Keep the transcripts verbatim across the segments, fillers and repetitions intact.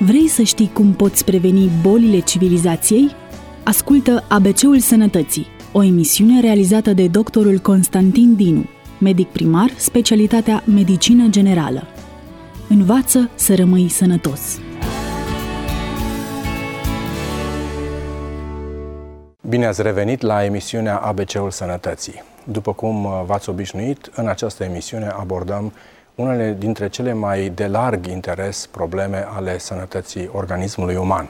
Vrei să știi cum poți preveni bolile civilizației? Ascultă A B C-ul Sănătății, o emisiune realizată de doctorul Constantin Dinu, medic primar, specialitatea Medicină Generală. Învață să rămâi sănătos! Bine ați revenit la emisiunea A B C-ul Sănătății. După cum v-ați obișnuit, în această emisiune abordăm unele dintre cele mai de larg interes probleme ale sănătății organismului uman.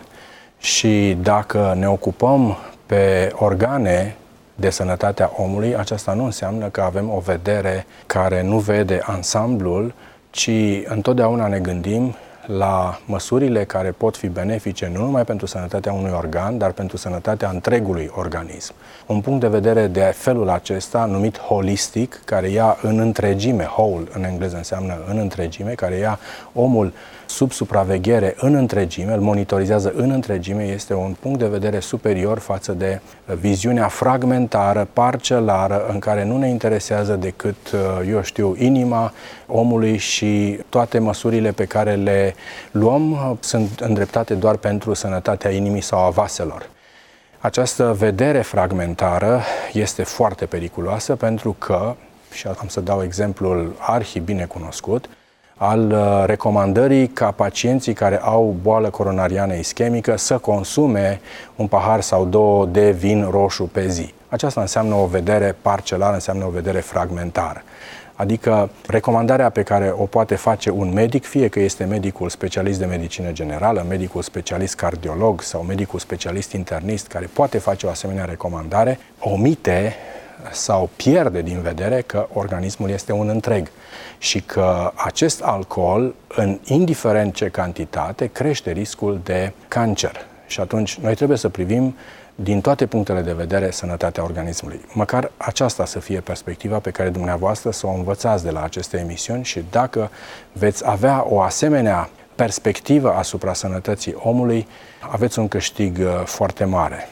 Și dacă ne ocupăm pe organe de sănătatea omului, aceasta nu înseamnă că avem o vedere care nu vede ansamblul, ci întotdeauna ne gândim la măsurile care pot fi benefice nu numai pentru sănătatea unui organ, dar pentru sănătatea întregului organism. Un punct de vedere de felul acesta, numit holistic, care ia în întregime, whole în engleză înseamnă în întregime, care ia omul sub supraveghere în întregime, îl monitorizează în întregime, este un punct de vedere superior față de viziunea fragmentară, parcelară, în care nu ne interesează decât, eu știu, inima omului și toate măsurile pe care le luăm sunt îndreptate doar pentru sănătatea inimii sau a vaselor. Această vedere fragmentară este foarte periculoasă pentru că, și am să dau exemplul arhi bine cunoscut, al recomandării ca pacienții care au boală coronariană ischemică să consume un pahar sau două de vin roșu pe zi. Aceasta înseamnă o vedere parcelară, înseamnă o vedere fragmentară. Adică recomandarea pe care o poate face un medic, fie că este medicul specialist de medicină generală, medicul specialist cardiolog sau medicul specialist internist care poate face o asemenea recomandare, omite sau pierde din vedere că organismul este un întreg și că acest alcool, în indiferent ce cantitate, crește riscul de cancer. Și atunci noi trebuie să privim din toate punctele de vedere sănătatea organismului. Măcar aceasta să fie perspectiva pe care dumneavoastră să o învățați de la aceste emisiuni și dacă veți avea o asemenea perspectivă asupra sănătății omului, aveți un câștig foarte mare.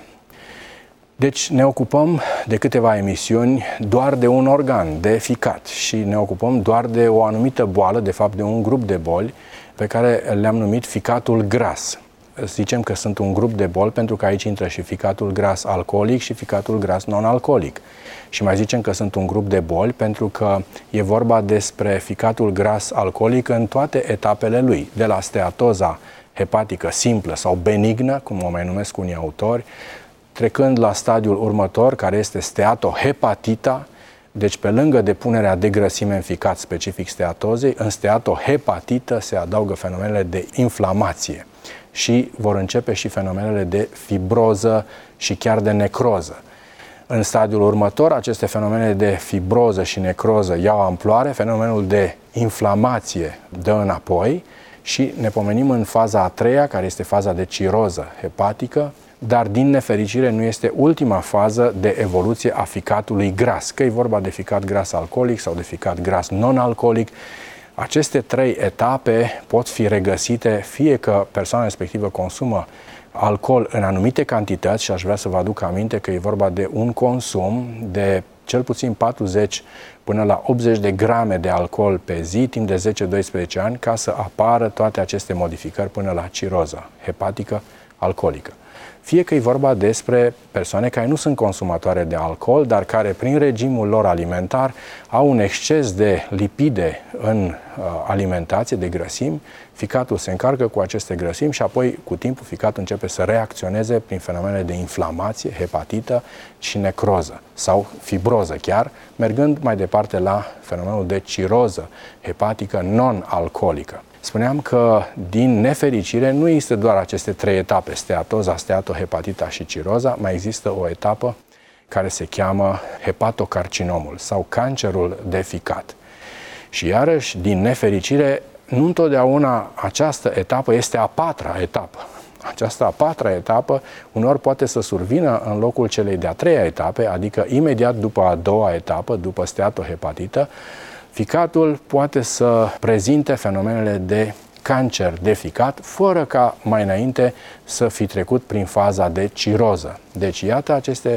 Deci ne ocupăm de câteva emisiuni doar de un organ, de ficat, și ne ocupăm doar de o anumită boală, de fapt de un grup de boli pe care le-am numit ficatul gras. Zicem că sunt un grup de boli pentru că aici intră și ficatul gras alcoolic și ficatul gras non-alcoolic. Și mai zicem că sunt un grup de boli pentru că e vorba despre ficatul gras alcoolic în toate etapele lui, de la steatoza hepatică simplă sau benignă, cum o mai numesc unii autori, trecând la stadiul următor, care este steatohepatita. Deci, pe lângă depunerea de grăsime în ficat specific steatozei, în steatohepatită se adaugă fenomenele de inflamație și vor începe și fenomenele de fibroză și chiar de necroză. În stadiul următor, aceste fenomene de fibroză și necroză iau amploare, fenomenul de inflamație dă înapoi și ne pomenim în faza a treia, care este faza de ciroză hepatică, dar din nefericire nu este ultima fază de evoluție a ficatului gras, că e vorba de ficat gras alcoolic sau de ficat gras non-alcoolic. Aceste trei etape pot fi regăsite fie că persoana respectivă consumă alcool în anumite cantități, și aș vrea să vă aduc aminte că e vorba de un consum de cel puțin patruzeci până la optzeci de grame de alcool pe zi, timp de zece-doisprezece ani, ca să apară toate aceste modificări până la ciroză hepatică alcoolică. Fie că e vorba despre persoane care nu sunt consumatoare de alcool, dar care prin regimul lor alimentar au un exces de lipide în uh, alimentație, de grăsimi, ficatul se încarcă cu aceste grăsimi și apoi cu timpul ficatul începe să reacționeze prin fenomene de inflamație, hepatită și necroză sau fibroză chiar, mergând mai departe la fenomenul de ciroză hepatică non-alcoolică. Spuneam că, din nefericire, nu există doar aceste trei etape, steatoza, steatohepatita și ciroza, mai există o etapă care se cheamă hepatocarcinomul sau cancerul de ficat. Și iarăși, din nefericire, nu întotdeauna această etapă este a patra etapă. Această a patra etapă uneori poate să survină în locul celei de-a treia etape, adică imediat după a doua etapă, după steatohepatită, ficatul poate să prezinte fenomenele de cancer de ficat, fără ca mai înainte să fi trecut prin faza de ciroză. Deci, iată aceste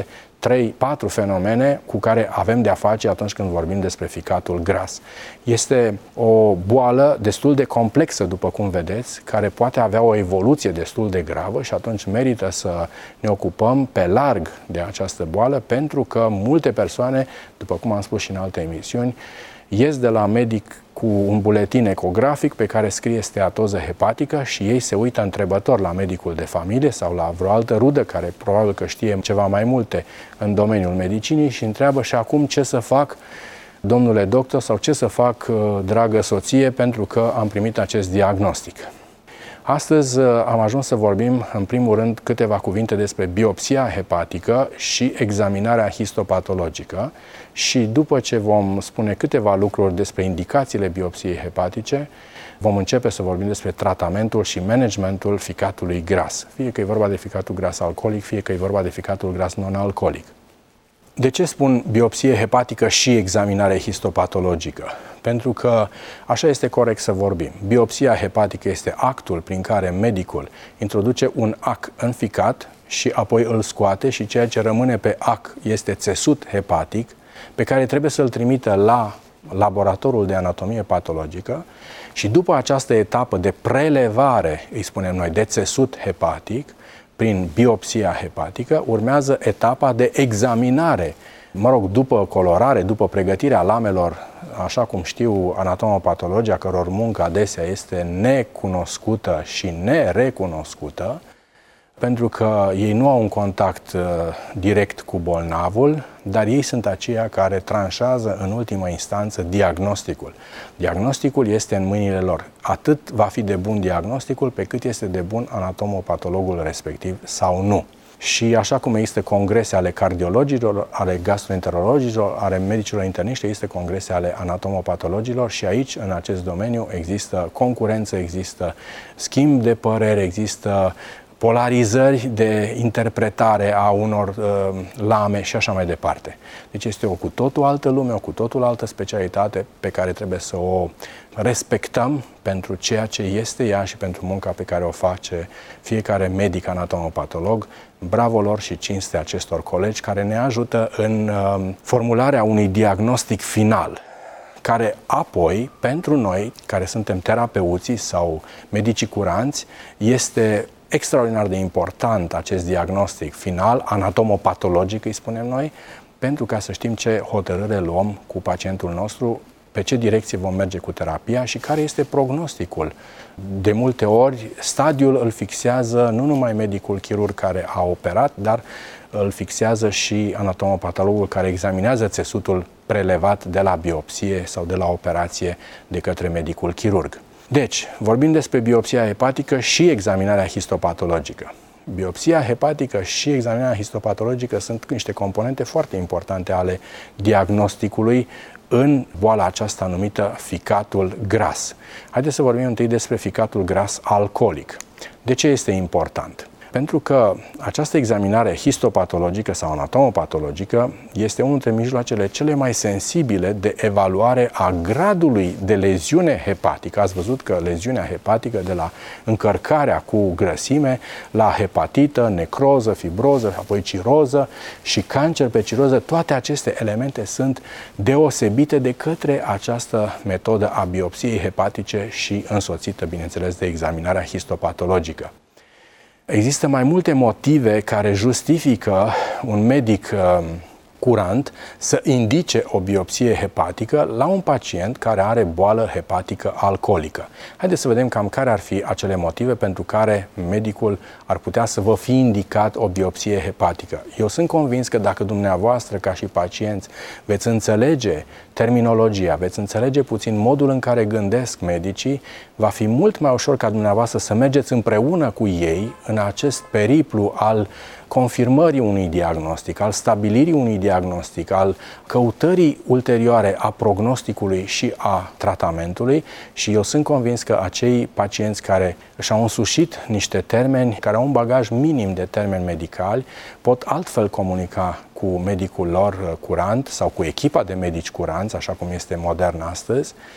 trei patru fenomene cu care avem de-a face atunci când vorbim despre ficatul gras. Este o boală destul de complexă, după cum vedeți, care poate avea o evoluție destul de gravă și atunci merită să ne ocupăm pe larg de această boală, pentru că multe persoane, după cum am spus și în alte emisiuni, ies de la medic cu un buletin ecografic pe care scrie steatoză hepatică și ei se uită întrebător la medicul de familie sau la vreo altă rudă care probabil că știe ceva mai multe în domeniul medicinii și întreabă: și acum ce să fac, domnule doctor, sau ce să fac, dragă soție, pentru că am primit acest diagnostic. Astăzi am ajuns să vorbim, în primul rând, câteva cuvinte despre biopsia hepatică și examinarea histopatologică și după ce vom spune câteva lucruri despre indicațiile biopsiei hepatice, vom începe să vorbim despre tratamentul și managementul ficatului gras, fie că e vorba de ficatul gras alcoolic, fie că e vorba de ficatul gras non-alcoolic. De ce spun biopsie hepatică și examinare histopatologică? Pentru că așa este corect să vorbim. Biopsia hepatică este actul prin care medicul introduce un ac în ficat și apoi îl scoate și ceea ce rămâne pe ac este țesut hepatic pe care trebuie să-l trimită la laboratorul de anatomie patologică și după această etapă de prelevare, îi spunem noi, de țesut hepatic, prin biopsia hepatică, urmează etapa de examinare. Mă rog, după colorare, după pregătirea lamelor, așa cum știu anatomopatologii, a căror muncă adesea este necunoscută și nerecunoscută, pentru că ei nu au un contact uh, direct cu bolnavul, dar ei sunt aceia care tranșează în ultimă instanță diagnosticul. Diagnosticul este în mâinile lor. Atât va fi de bun diagnosticul, pe cât este de bun anatomopatologul respectiv sau nu. Și așa cum există congrese ale cardiologilor, ale gastroenterologilor, ale medicilor interniști, există congrese ale anatomopatologilor și aici, în acest domeniu, există concurență, există schimb de păreri, există polarizări de interpretare a unor uh, lame și așa mai departe. Deci este o cu totul altă lume, o cu totul altă specialitate pe care trebuie să o respectăm pentru ceea ce este ea și pentru munca pe care o face fiecare medic anatomopatolog. Bravo lor și cinste acestor colegi care ne ajută în uh, formularea unui diagnostic final, care apoi, pentru noi, care suntem terapeuții sau medicii curanți, este extraordinar de important acest diagnostic final, anatomopatologic, îi spunem noi, pentru ca să știm ce hotărâre luăm cu pacientul nostru, pe ce direcție vom merge cu terapia și care este prognosticul. De multe ori, stadiul îl fixează nu numai medicul chirurg care a operat, dar îl fixează și anatomopatologul care examinează țesutul prelevat de la biopsie sau de la operație de către medicul chirurg. Deci, vorbim despre biopsia hepatică și examinarea histopatologică. Biopsia hepatică și examinarea histopatologică sunt niște componente foarte importante ale diagnosticului în boala aceasta numită ficatul gras. Haideți să vorbim întâi despre ficatul gras alcoolic. De ce este important? Pentru că această examinare histopatologică sau anatomopatologică este unul dintre mijloacele cele mai sensibile de evaluare a gradului de leziune hepatică. Ați văzut că leziunea hepatică, de la încărcarea cu grăsime, la hepatită, necroză, fibroză, apoi ciroză și cancer pe ciroză, toate aceste elemente sunt deosebite de către această metodă a biopsiei hepatice și însoțită, bineînțeles, de examinarea histopatologică. Există mai multe motive care justifică un medic uh, curant să indice o biopsie hepatică la un pacient care are boală hepatică alcoolică. Haideți să vedem cam care ar fi acele motive pentru care medicul ar putea să vă fi indicat o biopsie hepatică. Eu sunt convins că dacă dumneavoastră, ca și pacienți, veți înțelege terminologia, veți înțelege puțin modul în care gândesc medicii, va fi mult mai ușor ca dumneavoastră să mergeți împreună cu ei în acest periplu al confirmării unui diagnostic, al stabilirii unui diagnostic, al căutării ulterioare a prognosticului și a tratamentului și eu sunt convins că acei pacienți care și-au însușit niște termeni, care au un bagaj minim de termeni medicali, pot altfel comunica cu medicul lor curant sau cu echipa de medici curanți, așa cum este modern astăzi,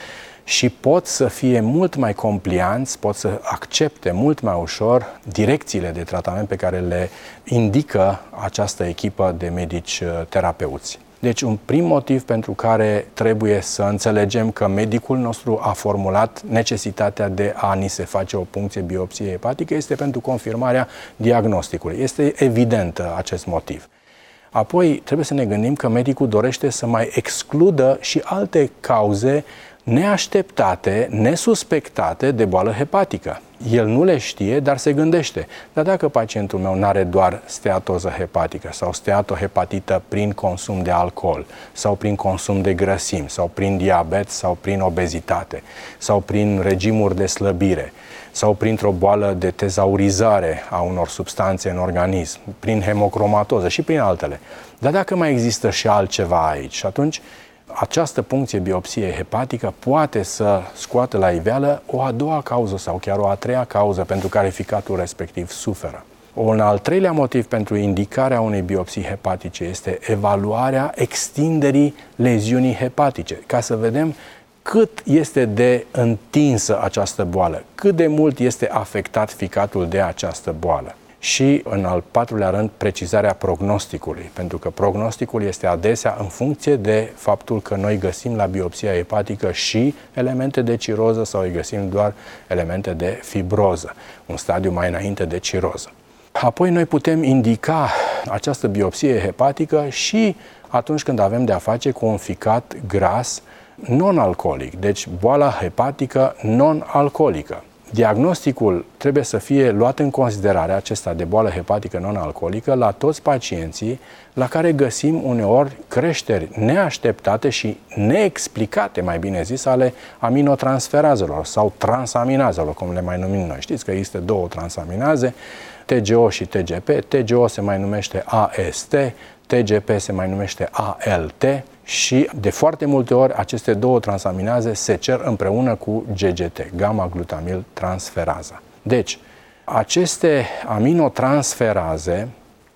și pot să fie mult mai complianți, pot să accepte mult mai ușor direcțiile de tratament pe care le indică această echipă de medici terapeuți. Deci un prim motiv pentru care trebuie să înțelegem că medicul nostru a formulat necesitatea de a ni se face o puncție biopsie hepatică este pentru confirmarea diagnosticului. Este evident acest motiv. Apoi trebuie să ne gândim că medicul dorește să mai excludă și alte cauze neașteptate, nesuspectate de boală hepatică. El nu le știe, dar se gândește. Dar dacă pacientul meu nu are doar steatoză hepatică sau steatohepatită prin consum de alcool sau prin consum de grăsimi sau prin diabet sau prin obezitate sau prin regimuri de slăbire sau printr-o boală de tezaurizare a unor substanțe în organism, prin hemocromatoză și prin altele. Dar dacă mai există și altceva aici, atunci această puncție biopsie hepatică poate să scoată la iveală o a doua cauză sau chiar o a treia cauză pentru care ficatul respectiv suferă. Un al treilea motiv pentru indicarea unei biopsii hepatice este evaluarea extinderii leziunii hepatice, ca să vedem cât este de întinsă această boală, cât de mult este afectat ficatul de această boală. Și, în al patrulea rând, precizarea prognosticului, pentru că prognosticul este adesea în funcție de faptul că noi găsim la biopsia hepatică și elemente de ciroză sau îi găsim doar elemente de fibroză, un stadiu mai înainte de ciroză. Apoi noi putem indica această biopsie hepatică și atunci când avem de a face cu un ficat gras non-alcoolic, deci boala hepatică non-alcoolică. Diagnosticul trebuie să fie luat în considerare, acesta de boală hepatică non-alcoolică, la toți pacienții la care găsim uneori creșteri neașteptate și neexplicate, mai bine zis, ale aminotransferazelor sau transaminazelor, cum le mai numim noi. Știți că există două transaminaze, T G O și T G P. T G O se mai numește A S T, T G P se mai numește A L T și de foarte multe ori aceste două transaminaze se cer împreună cu G G T, gamma-glutamil transferaza. Deci, aceste aminotransferaze,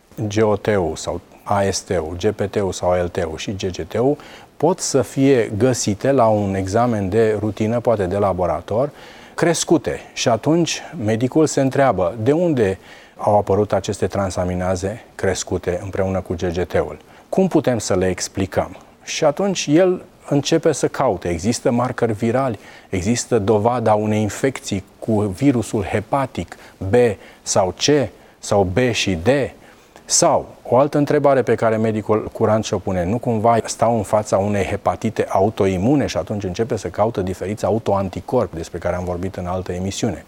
G O T-ul sau A S T-ul, G P T-ul sau L T-ul și G G T-ul pot să fie găsite la un examen de rutină, poate de laborator, crescute. Și atunci medicul se întreabă de unde au apărut aceste transaminaze crescute împreună cu G G T-ul. Cum putem să le explicăm? Și atunci el începe să caute. Există marcări virali, există dovada unei infecții cu virusul hepatic B sau C sau B și D? Sau, o altă întrebare pe care medicul curant și-o pune, nu cumva stau în fața unei hepatite autoimune și atunci începe să caută diferiți autoanticorpi despre care am vorbit în altă emisiune?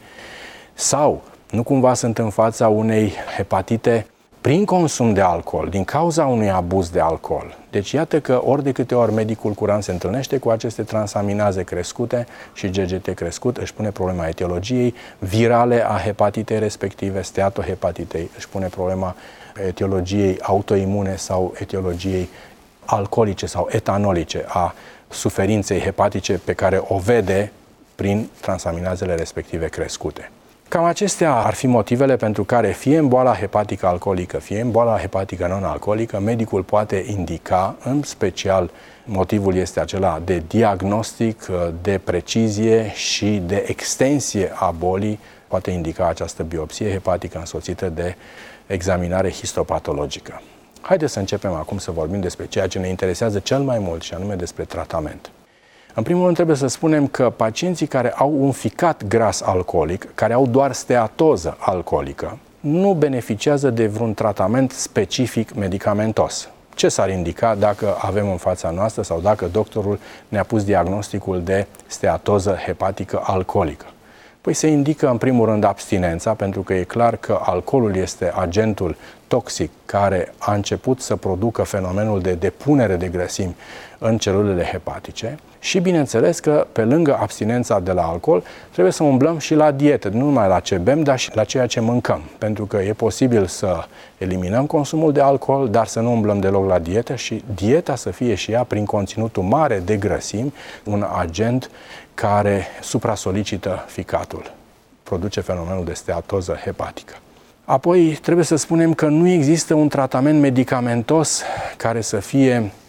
Sau, nu cumva sunt în fața unei hepatite prin consum de alcool, din cauza unui abuz de alcool? Deci iată că ori de câte ori medicul curant se întâlnește cu aceste transaminaze crescute și G G T crescut, își pune problema etiologiei virale a hepatitei respective, steatohepatitei, își pune problema etiologiei autoimune sau etiologiei alcoolice sau etanolice a suferinței hepatice pe care o vede prin transaminazele respective crescute. Cam acestea ar fi motivele pentru care fie în boala hepatică alcoolică, fie în boala hepatică non-alcoolică, medicul poate indica, în special motivul este acela de diagnostic, de precizie și de extensie a bolii, poate indica această biopsie hepatică însoțită de examinare histopatologică. Haideți să începem acum să vorbim despre ceea ce ne interesează cel mai mult, și anume despre tratament. În primul rând trebuie să spunem că pacienții care au un ficat gras alcoolic, care au doar steatoză alcoolică, nu beneficiază de vreun tratament specific medicamentos. Ce s-ar indica dacă avem în fața noastră sau dacă doctorul ne-a pus diagnosticul de steatoză hepatică alcoolică? Păi se indică în primul rând abstinența, pentru că e clar că alcoolul este agentul toxic care a început să producă fenomenul de depunere de grăsimi în celulele hepatice și bineînțeles că pe lângă abstinența de la alcool trebuie să umblăm și la dietă, nu numai la ce bem, dar și la ceea ce mâncăm, pentru că e posibil să eliminăm consumul de alcool, dar să nu umblăm deloc la dietă și dieta să fie și ea prin conținutul mare de grăsimi, un agent care supra-solicită ficatul, produce fenomenul de steatoză hepatică. Apoi trebuie să spunem că nu există un tratament medicamentos care să fie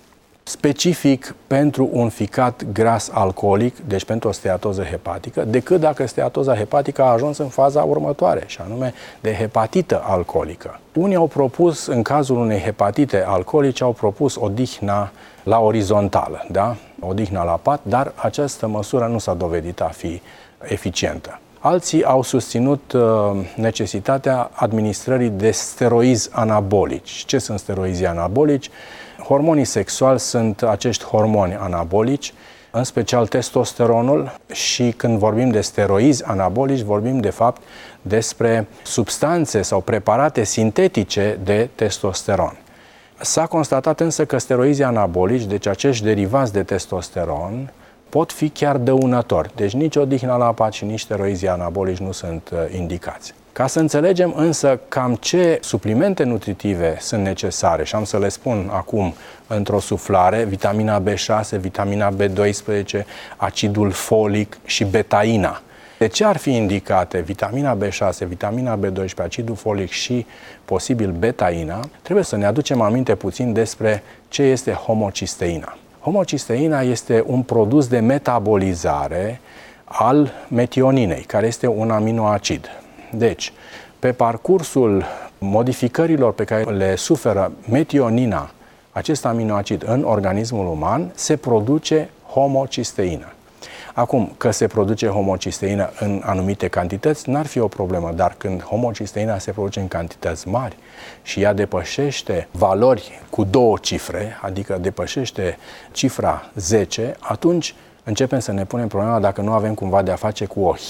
specific pentru un ficat gras alcoolic, deci pentru o steatoză hepatică, decât dacă steatoza hepatică a ajuns în faza următoare, și anume de hepatită alcoolică. Unii au propus, în cazul unei hepatite alcoolice, au propus odihna la orizontală, da? Odihna la pat, dar această măsură nu s-a dovedit a fi eficientă. Alții au susținut uh, necesitatea administrării de steroizi anabolici. Ce sunt steroizii anabolici? Hormonii sexuali sunt acești hormoni anabolici, în special testosteronul, și când vorbim de steroizi anabolici, vorbim de fapt despre substanțe sau preparate sintetice de testosteron. S-a constatat însă că steroizii anabolici, deci acești derivați de testosteron, pot fi chiar dăunători. Deci nici odihna la pat și nici steroizii anabolici nu sunt uh, indicați. Ca să înțelegem însă cam ce suplimente nutritive sunt necesare, și am să le spun acum într-o suflare: vitamina B șase, vitamina B doisprezece, acidul folic și betaina. De ce ar fi indicate vitamina B șase, vitamina B doisprezece, acidul folic și posibil betaina? Trebuie să ne aducem aminte puțin despre ce este homocisteina. Homocisteina este un produs de metabolizare al metioninei, care este un aminoacid. Deci, pe parcursul modificărilor pe care le suferă metionina, acest aminoacid, în organismul uman, se produce homocisteină. Acum, că se produce homocisteină în anumite cantități, n-ar fi o problemă, dar când homocisteina se produce în cantități mari și ea depășește valori cu două cifre, adică depășește cifra zece, atunci începem să ne punem problema dacă nu avem cumva de a face cu o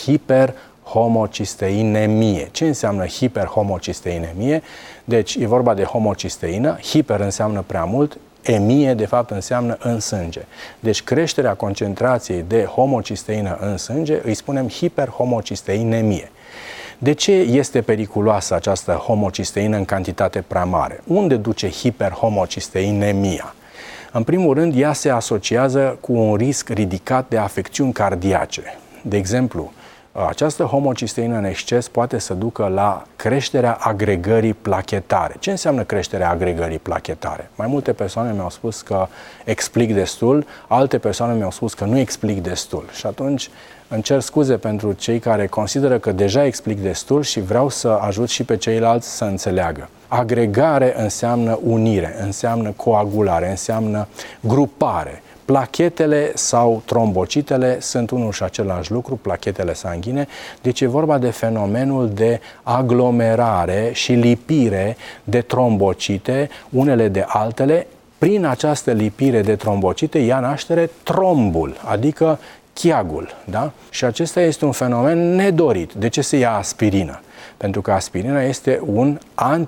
hiperhomocisteinemie. Ce înseamnă hiperhomocisteinemie? Deci e vorba de homocisteină, hiper înseamnă prea mult, emie, de fapt, înseamnă în sânge. Deci creșterea concentrației de homocisteină în sânge îi spunem hiperhomocisteinemie. De ce este periculoasă această homocisteină în cantitate prea mare? Unde duce hiperhomocisteinemia? În primul rând, ea se asociază cu un risc ridicat de afecțiuni cardiace. De exemplu, această homocisteină în exces poate să ducă la creșterea agregării plachetare. Ce înseamnă creșterea agregării plachetare? Mai multe persoane mi-au spus că explic destul, alte persoane mi-au spus că nu explic destul. Și atunci îmi cer scuze pentru cei care consideră că deja explic destul și vreau să ajut și pe ceilalți să înțeleagă. Agregare înseamnă unire, înseamnă coagulare, înseamnă grupare. Plachetele sau trombocitele sunt unul și același lucru, plachetele sanghine, deci e vorba de fenomenul de aglomerare și lipire de trombocite, unele de altele. Prin această lipire de trombocite ia naștere trombul, adică cheagul, da? Și acesta este un fenomen nedorit. De ce se ia aspirină? Pentru că aspirina este un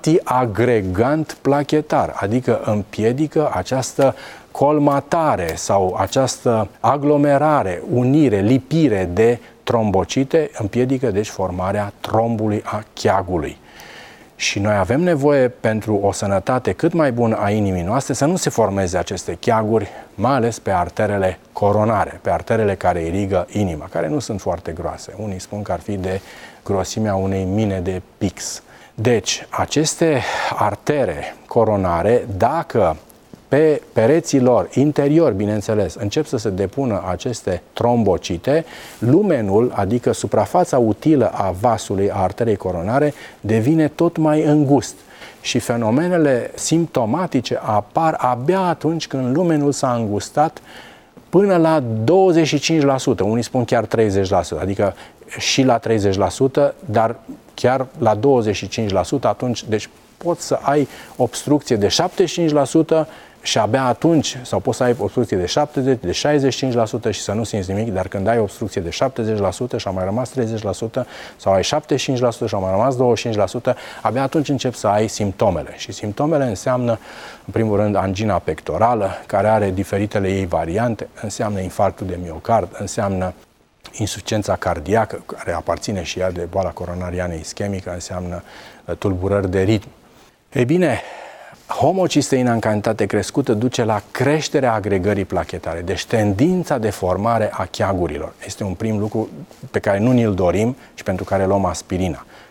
antiagregant plachetar, adică împiedică această colmatare sau această aglomerare, unire, lipire de trombocite, împiedică deci formarea trombului, a cheagului. Și noi avem nevoie, pentru o sănătate cât mai bună a inimii noastre, să nu se formeze aceste cheaguri, mai ales pe arterele coronare, pe arterele care irigă inima, care nu sunt foarte groase. Unii spun că ar fi de grosimea unei mine de pix. Deci, aceste artere coronare, dacă pe pereții lor interior, bineînțeles, încep să se depună aceste trombocite, lumenul, adică suprafața utilă a vasului, a arterei coronare, devine tot mai îngust. Și fenomenele simptomatice apar abia atunci când lumenul s-a îngustat până la douăzeci și cinci la sută, unii spun chiar treizeci la sută, adică și la treizeci la sută, dar chiar la douăzeci și cinci la sută, atunci, deci poți să ai obstrucție de șaptezeci și cinci la sută și abia atunci, sau poți să ai obstrucție de șaptezeci la sută, de șaizeci și cinci la sută și să nu simți nimic, dar când ai obstrucție de șaptezeci la sută și a mai rămas treizeci la sută, sau ai șaptezeci și cinci la sută și a mai rămas douăzeci și cinci la sută, abia atunci începi să ai simptomele. Și simptomele înseamnă, în primul rând, angina pectorală, care are diferitele ei variante, înseamnă infarctul de miocard, înseamnă insuficiența cardiacă, care aparține și ea de boala coronariană ischemică, înseamnă tulburări de ritm. Ei bine, homocisteina în cantitate crescută duce la creșterea agregării plachetare, deci tendința de formare a cheagurilor. Este un prim lucru pe care nu ni-l dorim și pentru care luăm aspirina.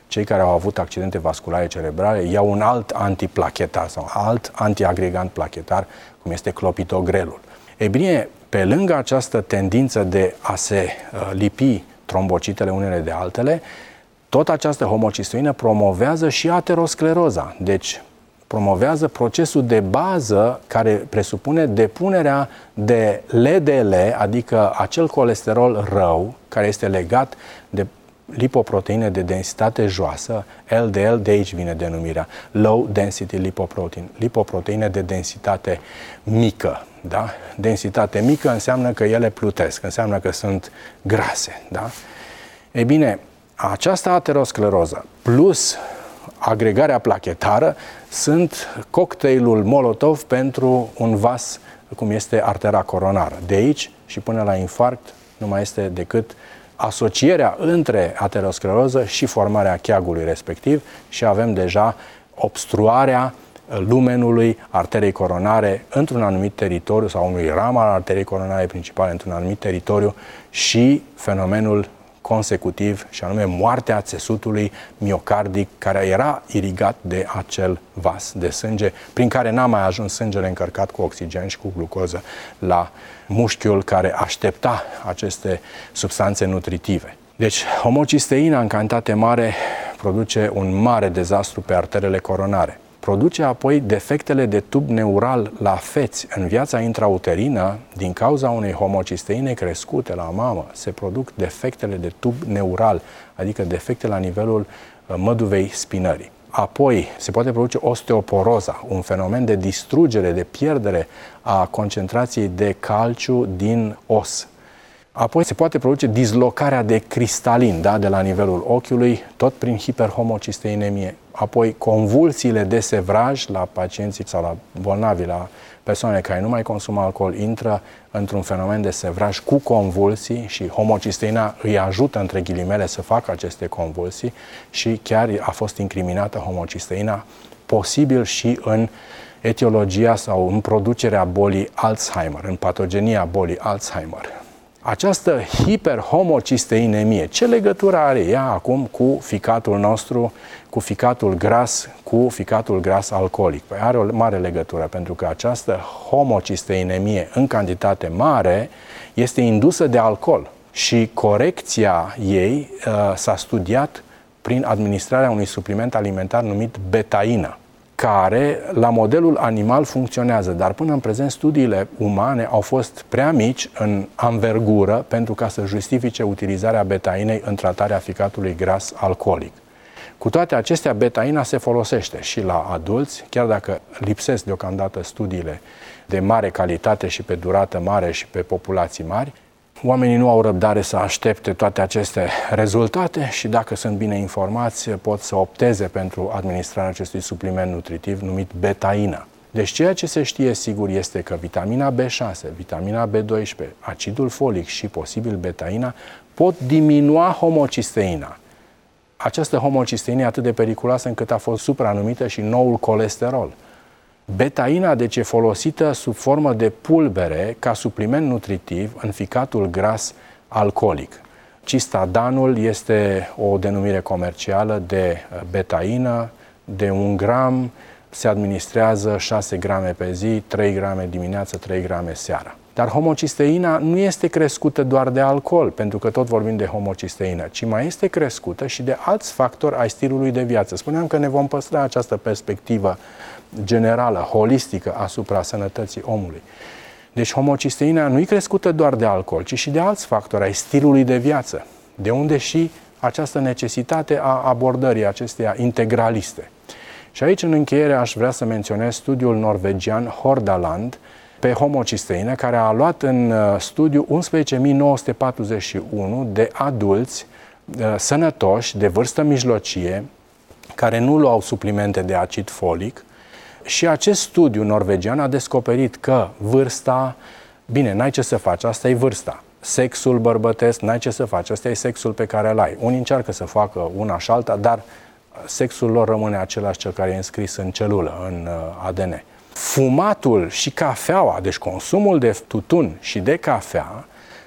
cei care au avut accidente vasculare cerebrale iau un alt antiplachetar sau alt antiagregant plachetar, cum este clopidogrelul. E bine, pe lângă această tendință de a se uh, lipi trombocitele unele de altele, tot această homocisteină promovează și ateroscleroza. Deci, promovează procesul de bază care presupune depunerea de L D L, adică acel colesterol rău, care este legat de lipoproteine de densitate joasă, L D L, de aici vine denumirea, Low Density Lipoprotein, lipoproteine de densitate mică. Da? Densitate mică înseamnă că ele plutesc, înseamnă că sunt grase. Da? Ei bine, această ateroscleroză plus agregarea plachetară sunt cocktailul Molotov pentru un vas cum este artera coronară. De aici și până la infarct nu mai este decât asocierea între ateroscleroză și formarea cheagului respectiv și avem deja obstruarea lumenului arterei coronare într-un anumit teritoriu sau unui ram al arterei coronare principale într-un anumit teritoriu și fenomenul consecutiv, și anume moartea țesutului miocardic care era irigat de acel vas de sânge prin care n-a mai ajuns sângele încărcat cu oxigen și cu glucoză la mușchiul care aștepta aceste substanțe nutritive. Deci, homocisteina în cantitate mare produce un mare dezastru pe arterele coronare. Produce apoi defectele de tub neural la feți. În viața intrauterină, din cauza unei homocisteine crescute la mamă, se produc defectele de tub neural, adică defecte la nivelul măduvei spinării. Apoi se poate produce osteoporoza, un fenomen de distrugere, de pierdere a concentrației de calciu din os. Apoi se poate produce dislocarea de cristalin, da, de la nivelul ochiului, tot prin hiperhomocisteinemie. Apoi convulsiile de sevraj la pacienții sau la bolnavi, la persoane care nu mai consumă alcool, intră într-un fenomen de sevraj cu convulsii și homocisteina îi ajută, între ghilimele, să facă aceste convulsii și chiar a fost incriminată homocisteina, posibil și în etiologia sau în producerea bolii Alzheimer, în patogenia bolii Alzheimer. Această hiperhomocisteinemie, ce legătură are ea acum cu ficatul nostru, cu ficatul gras, cu ficatul gras alcoolic? Păi are o mare legătură, pentru că această homocisteinemie în cantitate mare este indusă de alcool și corecția ei uh, s-a studiat prin administrarea unui supliment alimentar numit betaină, care la modelul animal funcționează, dar până în prezent studiile umane au fost prea mici în anvergură pentru ca să justifice utilizarea betainei în tratarea ficatului gras alcoolic. Cu toate acestea, betaina se folosește și la adulți, chiar dacă lipsesc deocamdată studiile de mare calitate și pe durată mare și pe populații mari. Oamenii nu au răbdare să aștepte toate aceste rezultate și dacă sunt bine informați pot să opteze pentru administrarea acestui supliment nutritiv numit betaină. Deci ceea ce se știe sigur este că vitamina B șase, vitamina B doisprezece, acidul folic și posibil betaina pot diminua homocisteina. Această homocisteină e atât de periculoasă încât a fost supranumită și noul colesterol. Betaina, deci, e folosită sub formă de pulbere ca supliment nutritiv în ficatul gras alcoolic. Cistadanul este o denumire comercială de betaină, de un gram, se administrează șase grame pe zi, trei grame dimineață, trei grame seara. Dar homocisteina nu este crescută doar de alcool, pentru că tot vorbim de homocisteină, ci mai este crescută și de alți factori ai stilului de viață. Spuneam că ne vom păstra această perspectivă generală, holistică asupra sănătății omului. Deci homocisteina nu e crescută doar de alcool, ci și de alți factori ai stilului de viață, de unde și această necesitate a abordării acesteia integraliste. Și aici, în încheiere, aș vrea să menționez studiul norvegian Hordaland pe homocisteină, care a luat în studiu unsprezece mii nouă sute patruzeci și unu de adulți uh, sănătoși, de vârstă mijlocie, care nu luau suplimente de acid folic. Și acest studiu norvegian a descoperit că vârsta, bine, n-ai ce să faci, asta e vârsta. Sexul bărbătesc, n-ai ce să faci, ăsta e sexul pe care îl ai. Unii încearcă să facă una și alta, dar sexul lor rămâne același, cel care e înscris în celulă, în A D N. Fumatul și cafeaua, deci consumul de tutun și de cafea,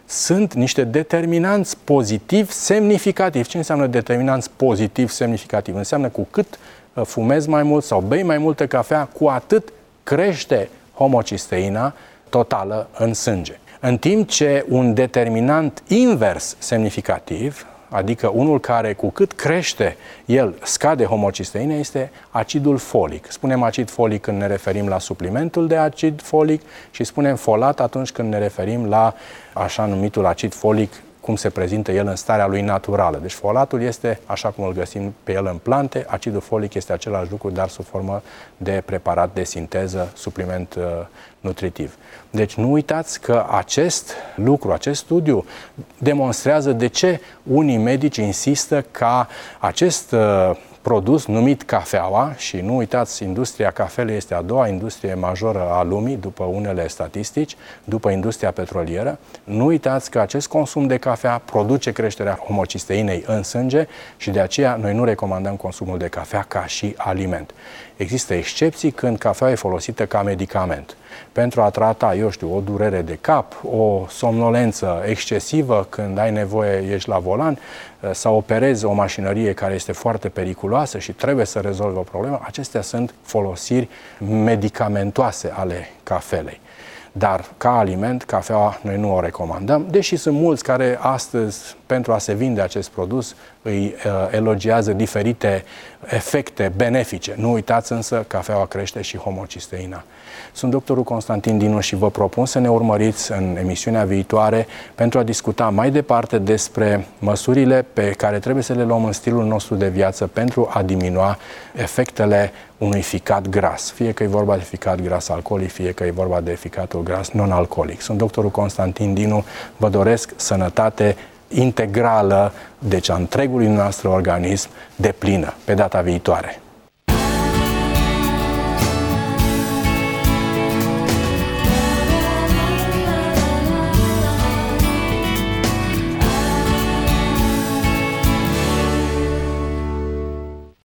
sunt niște determinanți pozitiv semnificativ. Ce înseamnă determinanți pozitiv semnificativ? Înseamnă cu cât fumezi mai mult sau bei mai multă cafea, cu atât crește homocisteina totală în sânge. În timp ce un determinant invers semnificativ, adică unul care cu cât crește el scade homocisteina, este acidul folic. Spunem acid folic când ne referim la suplimentul de acid folic și spunem folat atunci când ne referim la așa numitul acid folic, cum se prezintă el în starea lui naturală. Deci folatul este așa cum îl găsim pe el în plante, acidul folic este același lucru, dar sub formă de preparat de sinteză, supliment uh, nutritiv. Deci nu uitați că acest lucru, acest studiu demonstrează de ce unii medici insistă ca acest uh, produs numit cafeaua, și nu uitați, industria cafelei este a doua industrie majoră a lumii, după unele statistici, după industria petrolieră, nu uitați că acest consum de cafea produce creșterea homocisteinei în sânge și de aceea noi nu recomandăm consumul de cafea ca și aliment. Există excepții când cafeaua e folosită ca medicament. Pentru a trata, eu știu, o durere de cap, o somnolență excesivă când ai nevoie, ești la volan, sau operezi o mașinărie care este foarte periculoasă și trebuie să rezolvi o problemă, acestea sunt folosiri medicamentoase ale cafelei. Dar ca aliment, cafeaua noi nu o recomandăm, deși sunt mulți care astăzi, pentru a se vinde acest produs, îi uh, elogiază diferite efecte benefice. Nu uitați însă, cafeaua crește și homocisteina. Sunt doctorul Constantin Dinu și vă propun să ne urmăriți în emisiunea viitoare pentru a discuta mai departe despre măsurile pe care trebuie să le luăm în stilul nostru de viață pentru a diminua efectele unui ficat gras. Fie că e vorba de ficat gras alcoolic, fie că e vorba de ficatul gras non-alcoolic. Sunt doctorul Constantin Dinu, vă doresc sănătate integrală, deci a întregului nostru organism, deplină. Pe data viitoare!